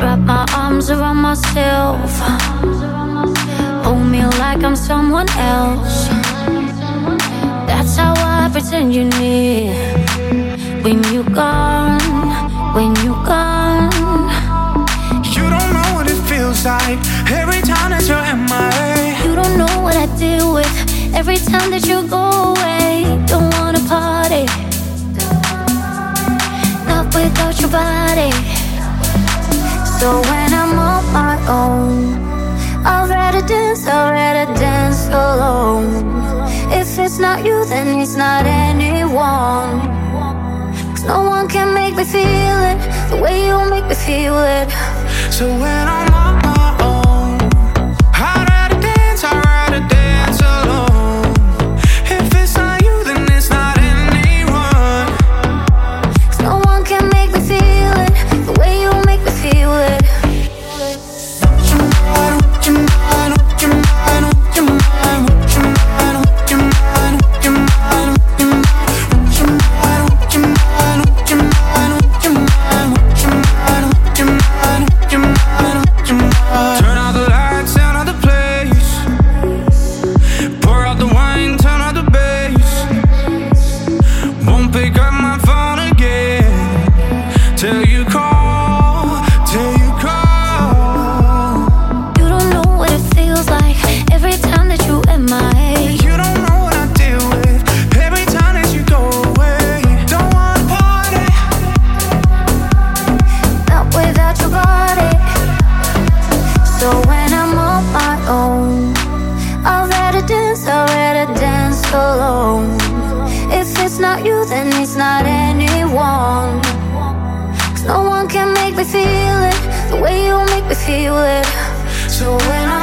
Wrap my arms around myself. Hold me like I'm someone else. That's how I pretend you're near. When you're gone, when you're gone. You don't know what it feels like every time that you're in my way. You don't know what I deal with every time that you go away. Don't wanna party, not without your body. So when I'm on my own, I'd rather dance alone. If it's not you, then it's not anyone. 'Cause no one can make me feel it the way you make me feel it. So when I'm on my own, I'd rather dance alone. If it's not you, then it's not anyone. 'Cause no one can make me feel it the way you make me feel it. Turn out the lights, turn out the place. Pour out the wine, turn out the bass. Won't pick up my phone again till you call, till you call. You don't know what it feels like every time that you in my head. You don't know what I deal with every time that you go away. Don't wanna party, Not without your body. So when I'm on my own, I'd rather dance alone. If it's not you, then it's not anyone. 'Cause no one can make me feel it the way you make me feel it. so when I'm